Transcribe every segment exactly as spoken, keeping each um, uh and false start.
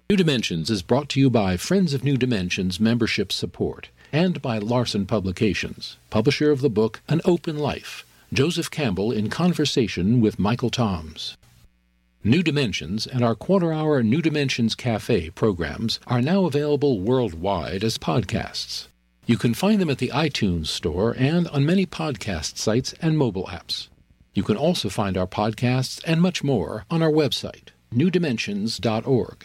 New Dimensions is brought to you by Friends of New Dimensions membership support and by Larson Publications, publisher of the book An Open Life, Joseph Campbell in conversation with Michael Toms. New Dimensions and our quarter-hour New Dimensions Cafe programs are now available worldwide as podcasts. You can find them at the iTunes Store and on many podcast sites and mobile apps. You can also find our podcasts and much more on our website, new dimensions dot org.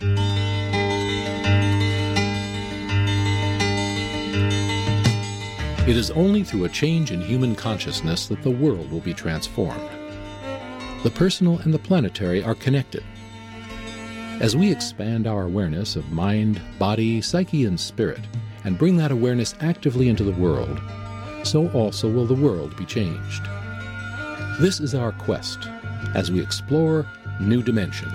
It is only through a change in human consciousness that the world will be transformed. The personal and the planetary are connected. As we expand our awareness of mind, body, psyche, and spirit, and bring that awareness actively into the world, so also will the world be changed. This is our quest as we explore new dimensions.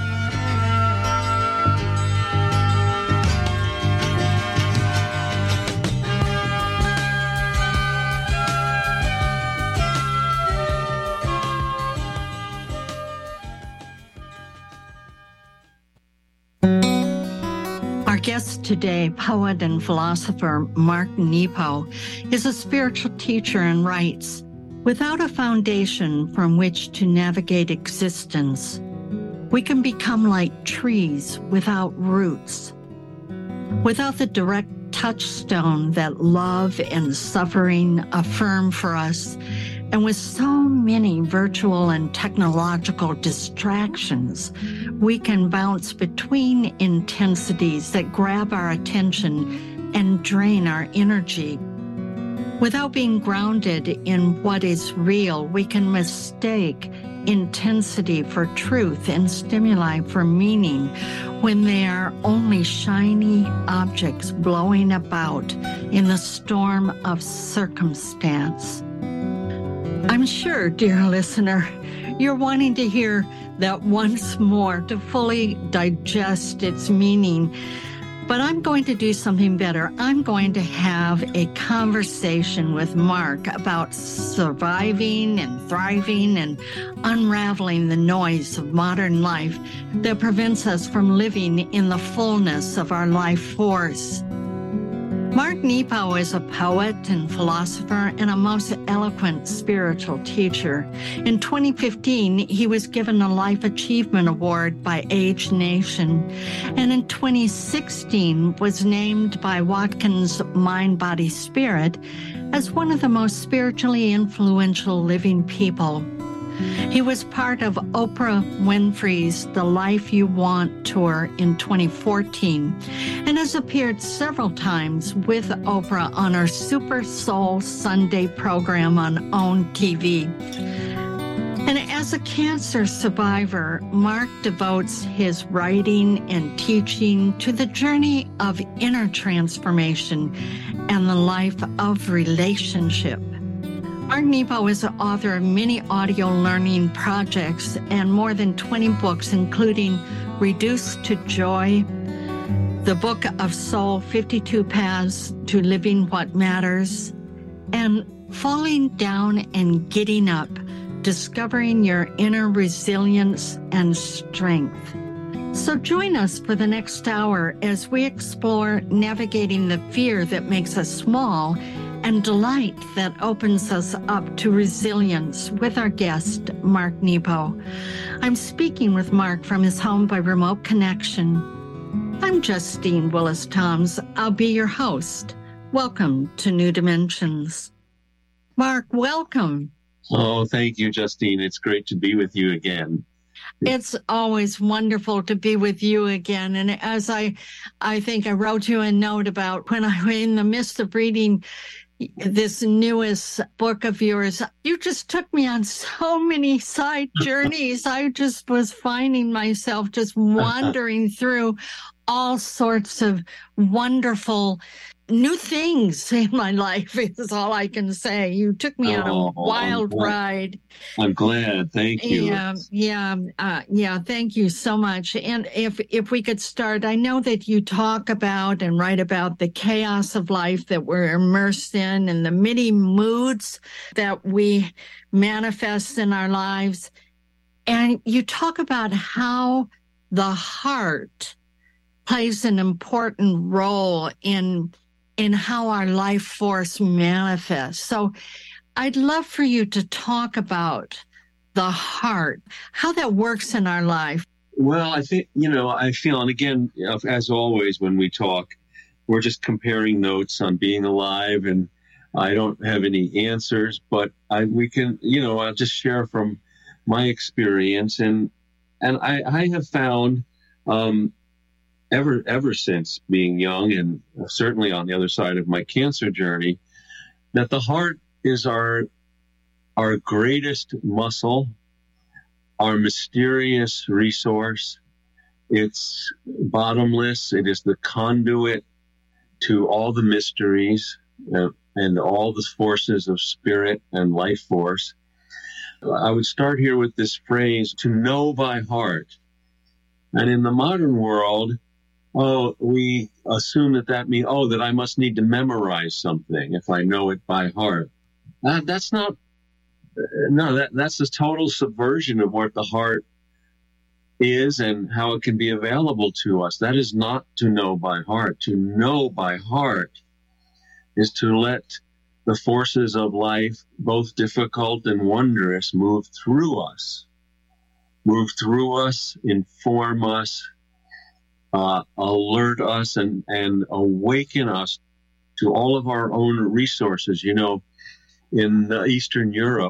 Our guest today, poet and philosopher Mark Nepo, is a spiritual teacher and writes, "Without a foundation from which to navigate existence, we can become like trees without roots. Without the direct touchstone that love and suffering affirm for us, and with so many virtual and technological distractions, we can bounce between intensities that grab our attention and drain our energy. Without being grounded in what is real, we can mistake intensity for truth and stimuli for meaning when they are only shiny objects blowing about in the storm of circumstance." I'm sure, dear listener, you're wanting to hear that once more to fully digest its meaning. But I'm going to do something better. I'm going to have a conversation with Mark about surviving and thriving and unraveling the noise of modern life that prevents us from living in the fullness of our life force. Mark Nepo is a poet and philosopher and a most eloquent spiritual teacher. In twenty fifteen, he was given a Life Achievement Award by Age Nation, and in twenty sixteen was named by Watkins Mind, Body, Spirit as one of the most spiritually influential living people. He was part of Oprah Winfrey's The Life You Want tour in twenty fourteen and has appeared several times with Oprah on her Super Soul Sunday program on OWN T V. And as a cancer survivor, Mark devotes his writing and teaching to the journey of inner transformation and the life of relationship. Mark Nepo is the author of many audio learning projects and more than twenty books, including Reduced to Joy, The Book of Soul, fifty-two Paths to Living What Matters, and Falling Down and Getting Up, Discovering Your Inner Resilience and Strength. So join us for the next hour as we explore navigating the fear that makes us small and delight that opens us up to resilience with our guest, Mark Nepo. I'm speaking with Mark from his home by remote connection. I'm Justine Willis Toms. I'll be your host. Welcome to New Dimensions. Mark, welcome. Oh, thank you, Justine. It's great to be with you again. It's always wonderful to be with you again. And as I, I think I wrote you a note about when I was in the midst of reading this newest book of yours, you just took me on so many side journeys. I just was finding myself just wandering through all sorts of wonderful new things in my life is all I can say. You took me on a wild I'm ride. I'm glad. Thank you. Yeah, yeah, uh, yeah. Thank you so much. And if if we could start, I know that you talk about and write about the chaos of life that we're immersed in and the many moods that we manifest in our lives. And you talk about how the heart plays an important role in in how our life force manifests. So I'd love for you to talk about the heart, how that works in our life. Well, I think, you know, I feel, and again, as always, when we talk, we're just comparing notes on being alive, and I don't have any answers, but I, we can, you know, I'll just share from my experience. And, and I, I have found, um, ever, ever since being young, and certainly on the other side of my cancer journey, that the heart is our, our greatest muscle, our mysterious resource. It's bottomless. It is the conduit to all the mysteries uh, and all the forces of spirit and life force. I would start here with this phrase, to know by heart. And in the modern world, oh, we assume that that means, oh, that I must need to memorize something if I know it by heart. Uh, that's not, uh, no, that, that's a total subversion of what the heart is and how it can be available to us. That is not to know by heart. To know by heart is to let the forces of life, both difficult and wondrous, move through us, move through us, inform us, uh, alert us, and, and awaken us to all of our own resources. You know, in uh, Eastern Europe,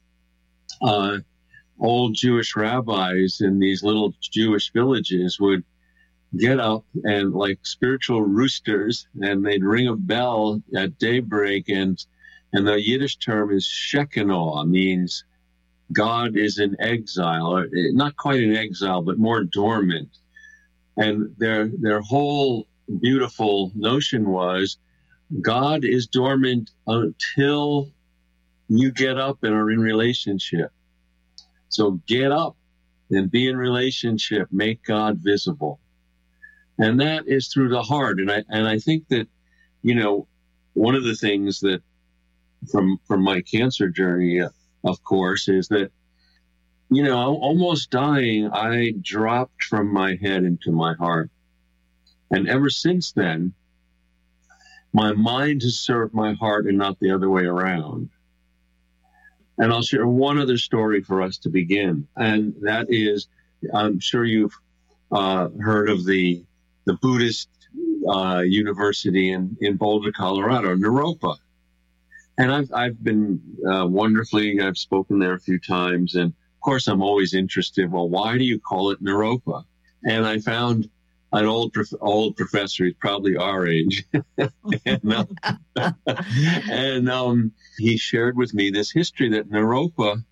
uh, old Jewish rabbis in these little Jewish villages would get up and, like spiritual roosters, and they'd ring a bell at daybreak, and and the Yiddish term is Shekinah, means God is in exile, or not quite in exile, but more dormant. And their their whole beautiful notion was God is dormant until you get up and are in relationship. So get up and be in relationship, make God visible. And that is through the heart. And I and I think that, you know, one of the things that from from my cancer journey, of course, is that, you know, almost dying, I dropped from my head into my heart. And ever since then, my mind has served my heart and not the other way around. And I'll share one other story for us to begin. And that is, I'm sure you've uh, heard of the the Buddhist uh, university in, in Boulder, Colorado, Naropa. And I've, I've been uh, wonderfully, I've spoken there a few times. And of course, I'm always interested, well, why do you call it Naropa? And I found an old prof- old professor, he's probably our age. and uh, and um, he shared with me this history that Naropa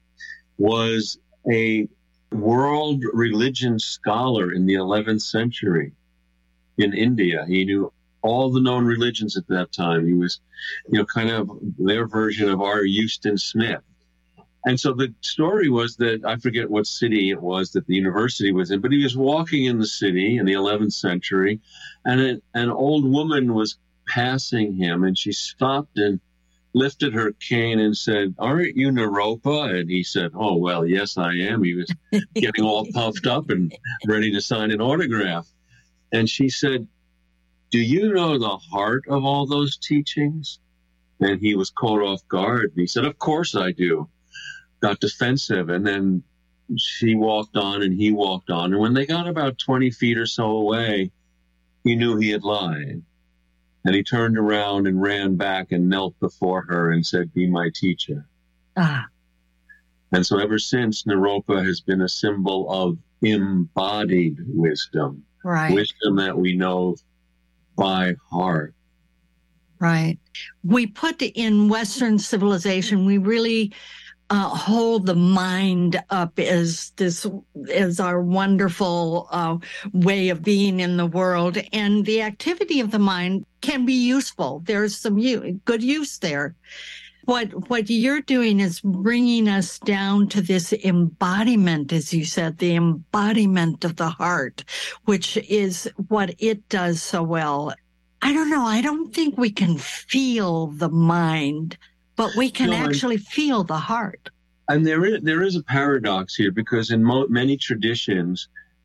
was a world religion scholar in the eleventh century in India. He knew all the known religions at that time. He was, you know, kind of their version of our Houston Smith. And so the story was that, I forget what city it was that the university was in, but he was walking in the city in the eleventh century, and it, an old woman was passing him, and she stopped and lifted her cane and said, "Aren't you Naropa?" And he said, "Oh, well, yes, I am." He was getting all puffed up and ready to sign an autograph. And she said, "Do you know the heart of all those teachings?" And he was caught off guard. And he said, "Of course I do." Got defensive, and then she walked on and he walked on. And when they got about twenty feet or so away, he knew he had lied. And he turned around and ran back and knelt before her and said, "Be my teacher." Ah. And so ever since, Naropa has been a symbol of embodied wisdom. Right. Wisdom that we know by heart. Right. We put in Western civilization, we really Uh, hold the mind up as this as our wonderful uh, way of being in the world, and the activity of the mind can be useful. There's some u- good use there. What what you're doing is bringing us down to this embodiment, as you said, the embodiment of the heart, which is what it does so well. I don't know. I don't think we can feel the mind, but we can no, actually feel the heart. And there is there is a paradox here, because in mo- many traditions,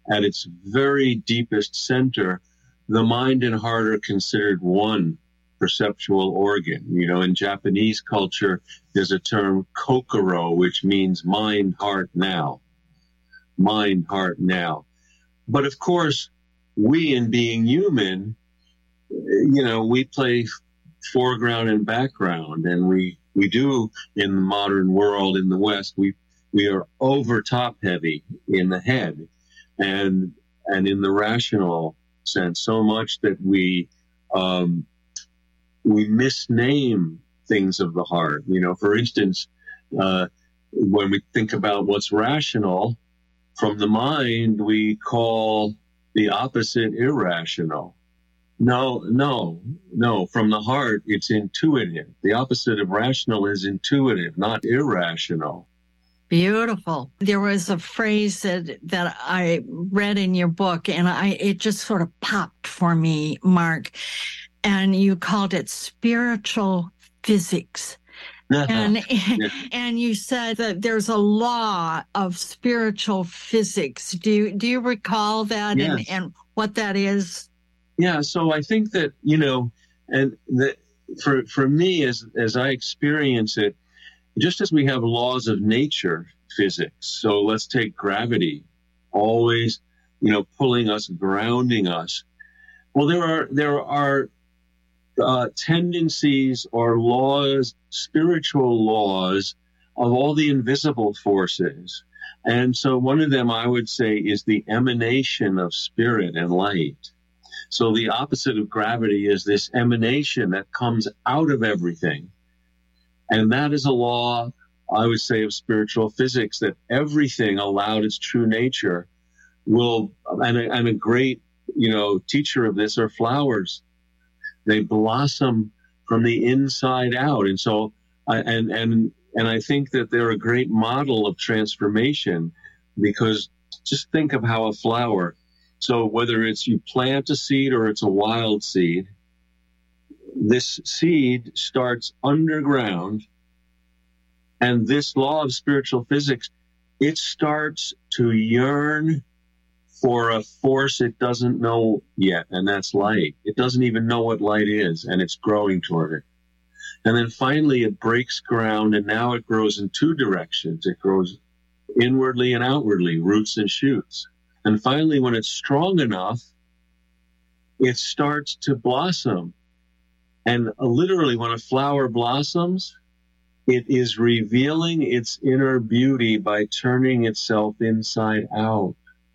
at its very deepest center, the mind and heart are considered one perceptual organ. You know, in Japanese culture, there's a term kokoro, which means mind, heart, now. Mind, heart, now. But of course, we, in being human, you know, we play foreground and background, and we, we do in the modern world, in the West, we, we are over top heavy in the head and, and in the rational sense, so much that we, um, we misname things of the heart. You know, for instance, uh, when we think about what's rational, from the mind, we call the opposite irrational. No, no, no. From the heart, it's intuitive. The opposite of rational is intuitive, not irrational. Beautiful. There was a phrase that, that I read in your book, and I it just sort of popped for me, Mark. And you called it spiritual physics. and Yeah. and you said that there's a law of spiritual physics. Do you, do you recall that Yes. and, and what that is? Yeah, so I think that, you know, and that for for me, as as I experience it, just as we have laws of nature physics, so let's take gravity, always, you know, pulling us, grounding us. Well, there are there are uh, tendencies or laws, spiritual laws of all the invisible forces. And so one of them, I would say, is the emanation of spirit and light. So the opposite of gravity is this emanation that comes out of everything. And that is a law, I would say, of spiritual physics, that everything allowed its true nature will, and a, and a great, you know, teacher of this are flowers. They blossom from the inside out. And so, I, and, and, and I think that they're a great model of transformation, because just think of how a flower, so whether it's you plant a seed or it's a wild seed, this seed starts underground, and this law of spiritual physics, it starts to yearn for a force it doesn't know yet, and that's light. It doesn't even know what light is, and it's growing toward it. And then finally it breaks ground, and now it grows in two directions. It grows inwardly and outwardly, roots and shoots. And finally, when it's strong enough, it starts to blossom. And uh, literally, when a flower blossoms, it is revealing its inner beauty by turning itself inside out.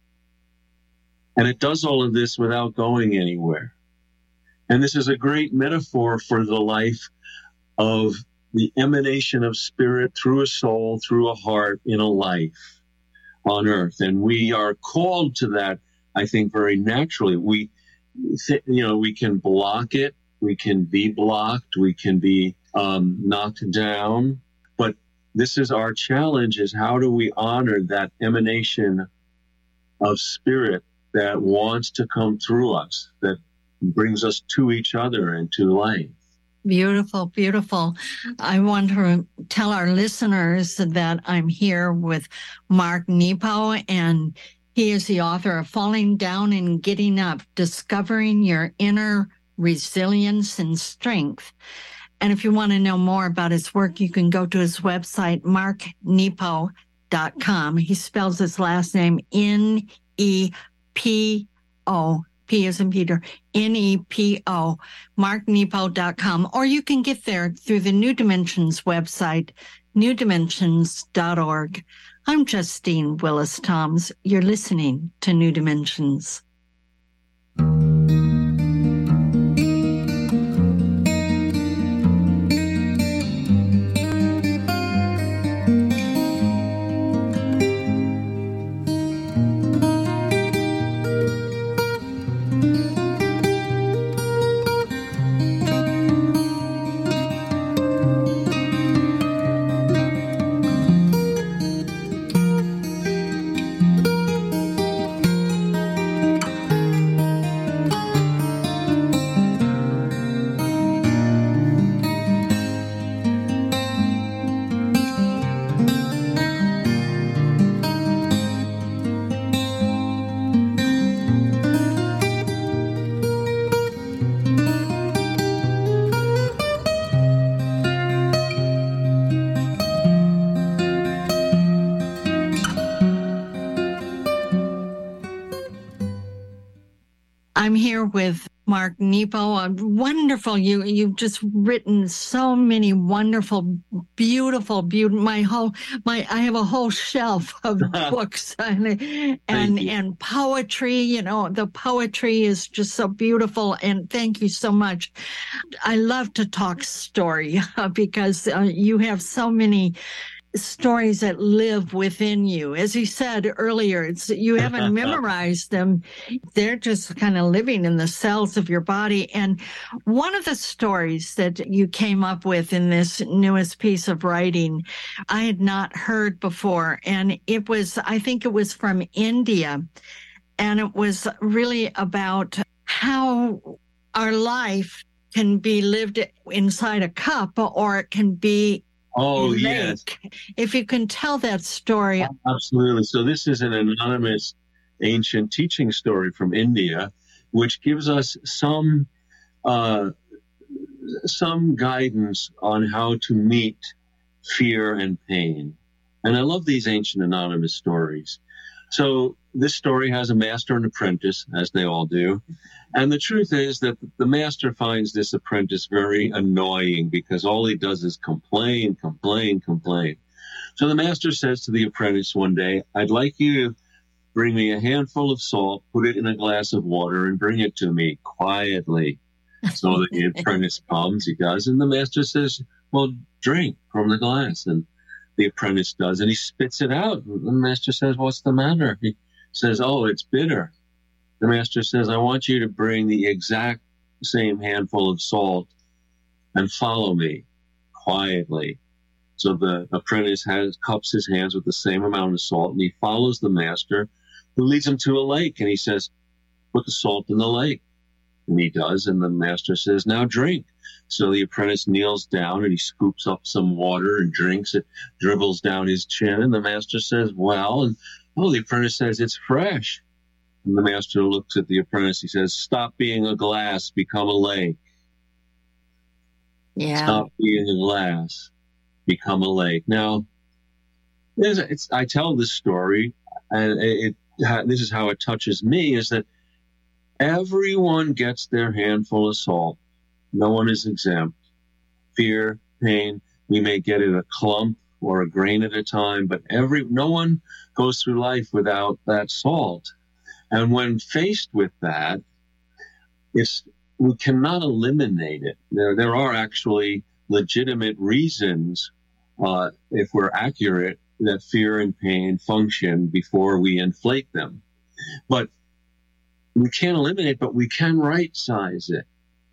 And it does all of this without going anywhere. And this is a great metaphor for the life of the emanation of spirit through a soul, through a heart, in a life on earth. And we are called to that, I think, very naturally. We, you know, we can block it. We can be blocked. We can be um, knocked down. But this is our challenge, is how do we honor that emanation of spirit that wants to come through us, that brings us to each other and to life. Beautiful, beautiful. I want to tell our listeners that I'm here with Mark Nepo, and he is the author of Falling Down and Getting Up, Discovering Your Inner Resilience and Strength. And if you want to know more about his work, you can go to his website, mark nepo dot com. He spells his last name N E P O. P as in Peter, N E P O, mark nepo dot com. Or you can get there through the New Dimensions website, new dimensions dot org. I'm Justine Willis Toms. You're listening to New Dimensions. I'm here with Mark Nepo. A wonderful, you, you've just written so many wonderful, beautiful, beautiful, my whole, my, I have a whole shelf of books and, and, and poetry, you know, the poetry is just so beautiful. And thank you so much. I love to talk story because uh, you have so many stories that live within you. As you said earlier, it's you haven't memorized them. They're just kind of living in the cells of your body. And one of the stories that you came up with in this newest piece of writing, I had not heard before. And it was, I think it was from India. And it was really about how our life can be lived inside a cup, or it can be Oh, yes. If you can tell that story. Absolutely. So this is an anonymous ancient teaching story from India, which gives us some uh, some guidance on how to meet fear and pain. And I love these ancient anonymous stories. So this story has a master and apprentice, as they all do. And the truth is that the master finds this apprentice very annoying because all he does is complain, complain, complain. So the master says to the apprentice one day, I'd like you to bring me a handful of salt, put it in a glass of water, and bring it to me quietly. So the apprentice comes, he does, and the master says, well, drink from the glass. And the apprentice does, and he spits it out. And the master says, what's the matter? He says, oh, it's bitter. The master says, I want you to bring the exact same handful of salt and follow me quietly. So the apprentice has cups his hands with the same amount of salt, and he follows the master, who leads him to a lake. And he says, put the salt in the lake. And he does, and the master says, now drink. So the apprentice kneels down and he scoops up some water and drinks it, dribbles down his chin. And the master says, well, and oh, the apprentice says, it's fresh. And the master looks at the apprentice. He says, stop being a glass, become a lake. Yeah. Stop being a glass, become a lake. Now, it's, it's, I tell this story, and it, it, this is how it touches me, is that everyone gets their handful of salt. No one is exempt. Fear, pain, we may get it a clump or a grain at a time, but every no one goes through life without that salt. And when faced with that, it's we cannot eliminate it. There, there are actually legitimate reasons, uh, if we're accurate, that fear and pain function before we inflate them. But we can't eliminate, but we can right-size it.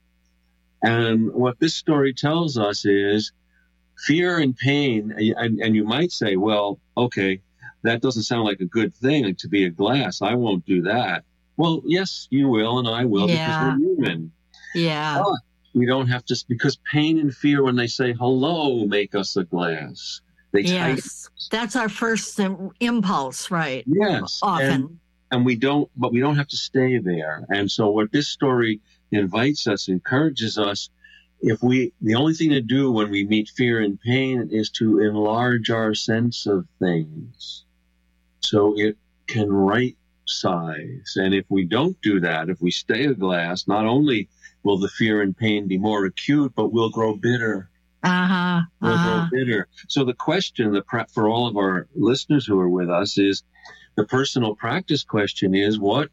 And what this story tells us is fear and pain, and, and you might say, well, okay, that doesn't sound like a good thing to be a glass. I won't do that. Well, yes, you will, and I will, yeah. because we're human. Yeah. But we don't have to, because pain and fear, when they say hello, make us a glass. They yes, tighten. That's our first impulse, right? Yes. Often. And, and we don't, but we don't have to stay there. And so what this story invites us, encourages us, if we, the only thing to do when we meet fear and pain is to enlarge our sense of things so it can right size. And if we don't do that, if we stay a glass, not only will the fear and pain be more acute, but we'll grow bitter. Uh-huh. We'll uh-huh. grow bitter. So the question the pra- for all of our listeners who are with us is, the personal practice question is, what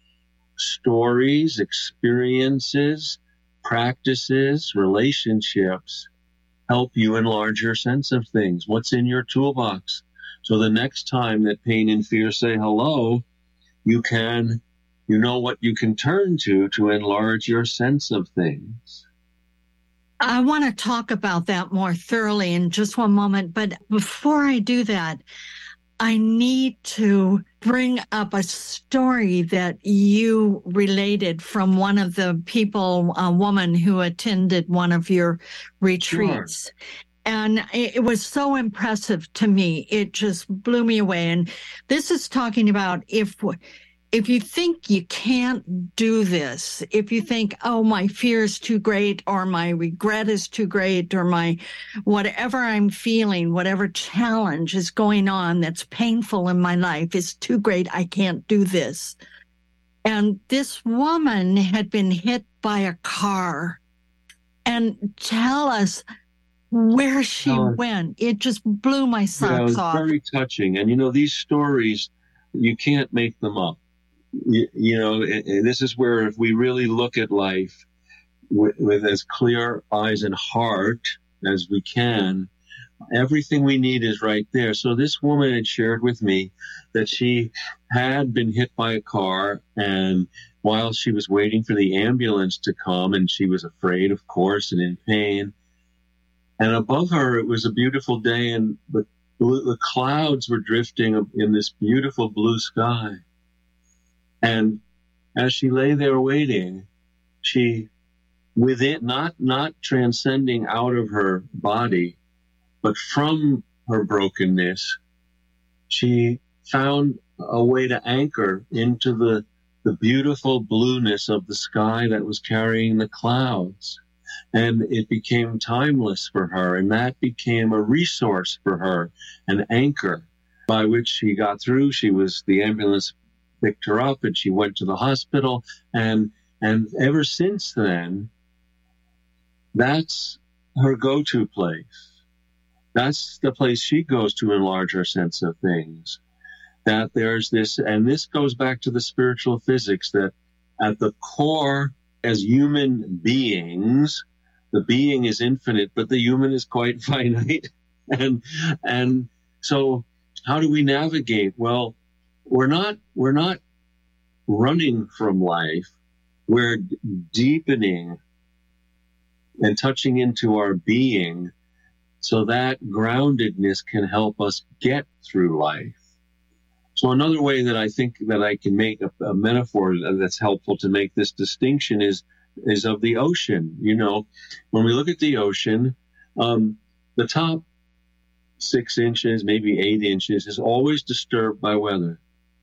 stories, experiences, practices, relationships help you enlarge your sense of things? What's in your toolbox? So the next time that pain and fear say hello, you can, you know what you can turn to to enlarge your sense of things. I want to talk about that more thoroughly in just one moment. But before I do that, I need to bring up a story that you related from one of the people, a woman who attended one of your retreats. Sure. And it was so impressive to me. It just blew me away. And this is talking about if if you think you can't do this, if you think, oh, my fear is too great, or my regret is too great, or my whatever I'm feeling, whatever challenge is going on that's painful in my life is too great, I can't do this. And this woman had been hit by a car. And tell us where she Oh, went. It just blew my yeah, it socks was off. very touching. And, you know, these stories, you can't make them up. You, you know, and, and this is where if we really look at life with, with as clear eyes and heart as we can, everything we need is right there. So this woman had shared with me that she had been hit by a car, and while she was waiting for the ambulance to come, and she was afraid, of course, and in pain, and above her it was a beautiful day, and the, the clouds were drifting in this beautiful blue sky. And as she lay there waiting, she, within, not not transcending out of her body, but from her brokenness, she found a way to anchor into the, the beautiful blueness of the sky that was carrying the clouds. And it became timeless for her, and that became a resource for her, an anchor by which she got through. She was, the ambulance picked her up, and she went to the hospital. And, and ever since then, that's her go-to place. That's the place she goes to enlarge her sense of things. That there's this, and this goes back to the spiritual physics, that at the core, as human beings, the being is infinite, but the human is quite finite. And, and so how do we navigate? Well, we're not, we're not running from life. We're deepening and touching into our being, so that groundedness can help us get through life. So another way that I think that I can make a, a metaphor that's helpful to make this distinction is, is of the ocean. You know, when we look at the ocean, um, the top six inches, maybe eight inches is always disturbed by weather.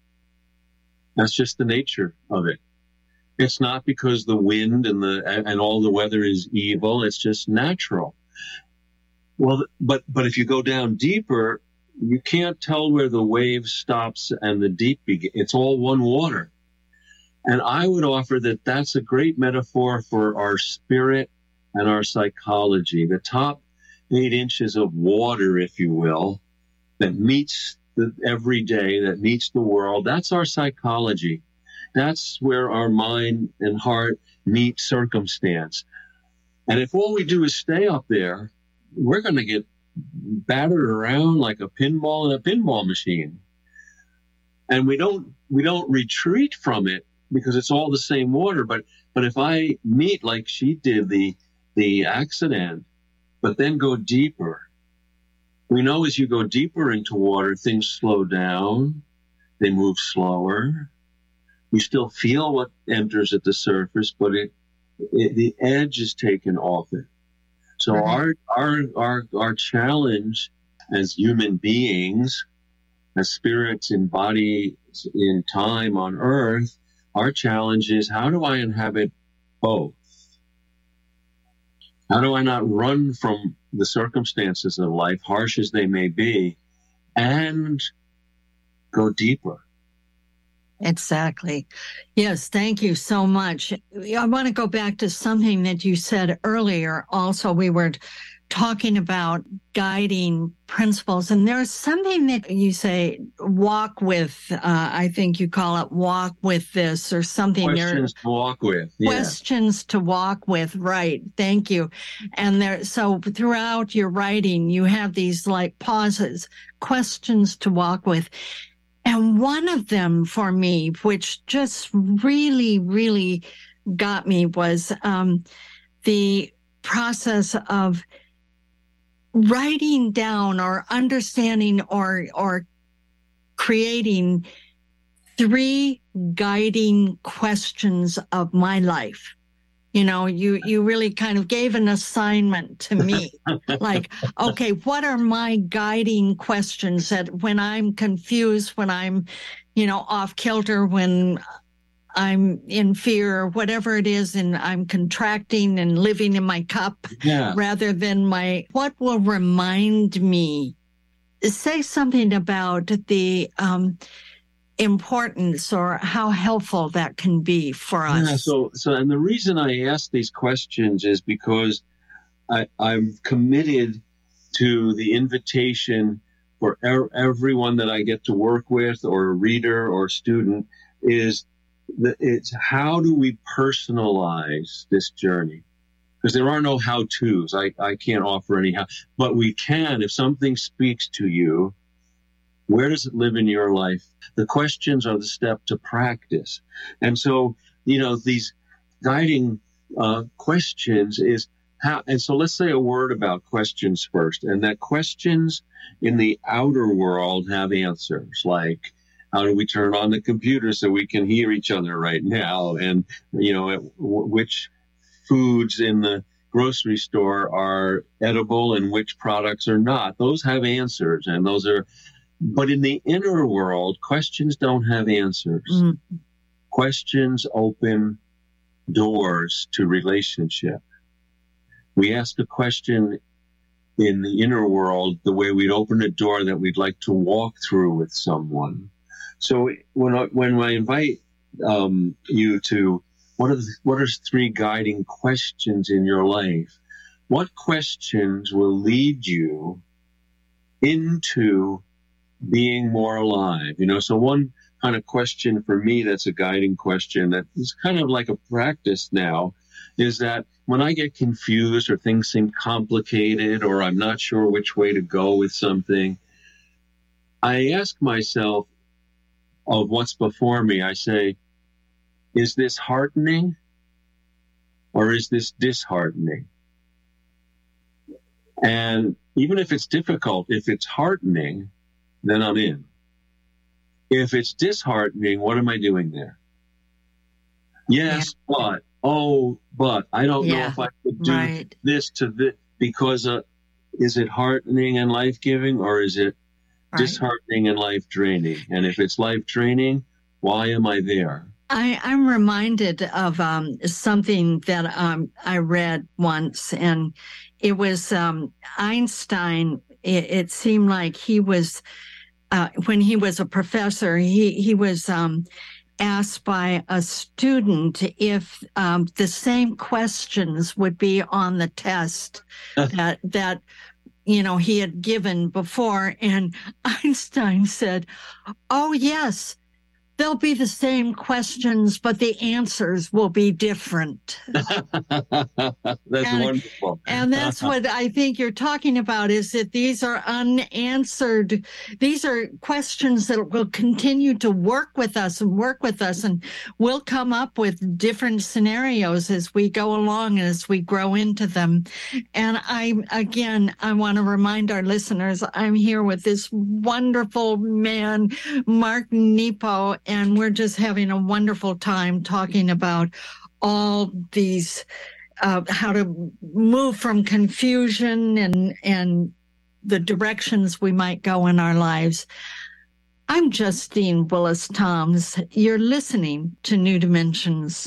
That's just the nature of it. It's not because the wind and the, and all the weather is evil. It's just natural. Well, but but if you go down deeper, you can't tell where the wave stops and the deep begins. It's all one water. And I would offer that that's a great metaphor for our spirit and our psychology. The top eight inches of water, if you will, that meets the everyday, that meets the world, that's our psychology. That's where our mind and heart meet circumstance. And if all we do is stay up there, we're going to get battered around like a pinball in a pinball machine. And we don't we don't retreat from it because it's all the same water. But but if I meet, like she did, the the accident, but then go deeper, we know as you go deeper into water, things slow down, they move slower. You still feel what enters at the surface, but it, it the edge is taken off it. So our, our, our, our challenge as human beings, as spirits in body, in time on earth, our challenge is, how do I inhabit both? How do I not run from the circumstances of life, harsh as they may be, and go deeper? Exactly. Yes, thank you so much. I want to go back to something that you said earlier. Also, we were talking about guiding principles, and there's something that you say, walk with, uh, I think you call it walk with this or something. Questions there, to walk with. Yeah. Questions to walk with, right. Thank you. And there, so throughout your writing, you have these like pauses, questions to walk with. And one of them for me, which just really, really got me, was um, the process of writing down or understanding or or creating three guiding questions of my life. You know, you, you really kind of gave an assignment to me. Like, okay, what are my guiding questions that when I'm confused, when I'm, you know, off kilter, when I'm in fear, whatever it is, and I'm contracting and living in my cup yeah. rather than my, what will remind me? Say something about the, um, importance or how helpful that can be for us. Yeah, so, so, and the reason I ask these questions is because I, I'm committed to the invitation for er- everyone that I get to work with, or a reader or student, is that it's how do we personalize this journey? Because there are no how-tos. I, I can't offer any how, but we can. If something speaks to you, where does it live in your life? The questions are the step to practice. And so, you know, these guiding uh, questions is how, and so let's say a word about questions first, and that questions in the outer world have answers, like, how do we turn on the computer so we can hear each other right now? And, you know, which foods in the grocery store are edible and which products are not? Those have answers, and those are, but in the inner world, questions don't have answers. Mm. Questions open doors to relationship. We ask a question in the inner world the way we'd open a door that we'd like to walk through with someone. So when I, when I invite um, you to, what are the, what are three guiding questions in your life? What questions will lead you into being more alive? You know, so one kind of question for me that's a guiding question that is kind of like a practice now is that when I get confused or things seem complicated or I'm not sure which way to go with something, I ask myself of what's before me, I say, is this heartening or is this disheartening? And even if it's difficult, if it's heartening, then I'm in. If it's disheartening, what am I doing there? Yes, yeah. but, oh, but I don't yeah. know if I could do right. this to this, because uh, is it heartening and life-giving, or is it right. disheartening and life-draining? And if it's life-draining, why am I there? I, I'm reminded of um, something that um, I read once, and it was um, Einstein. It, it seemed like he was, uh, when he was a professor, he, he was um, asked by a student if um, the same questions would be on the test that, that, you know, he had given before. And Einstein said, oh, yes, they'll be the same questions, but the answers will be different. That's and, wonderful. And that's what I think you're talking about, is that these are unanswered. These are questions that will continue to work with us and work with us. And we'll come up with different scenarios as we go along and as we grow into them. And I, again, I want to remind our listeners, I'm here with this wonderful man, Mark Nepo, and we're just having a wonderful time talking about all these, uh, how to move from confusion and, and the directions we might go in our lives. I'm Justine Willis Toms. You're listening to New Dimensions.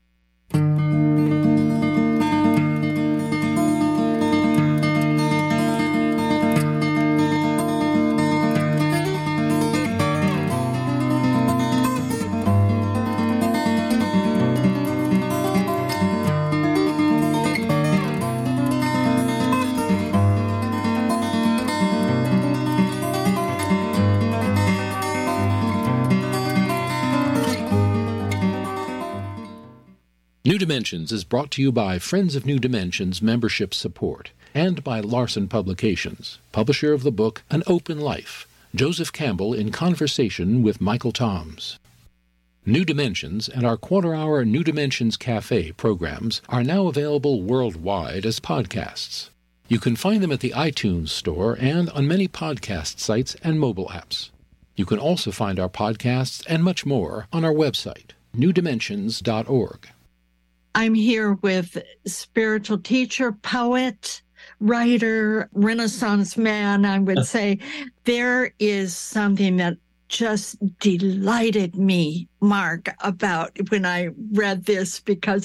New Dimensions is brought to you by Friends of New Dimensions membership support and by Larson Publications, publisher of the book An Open Life, Joseph Campbell in conversation with Michael Toms. New Dimensions and our quarter-hour New Dimensions Cafe programs are now available worldwide as podcasts. You can find them at the iTunes Store and on many podcast sites and mobile apps. You can also find our podcasts and much more on our website, new dimensions dot org. I'm here with spiritual teacher, poet, writer, Renaissance man. I would say there is something that just delighted me, Mark, about when I read this, because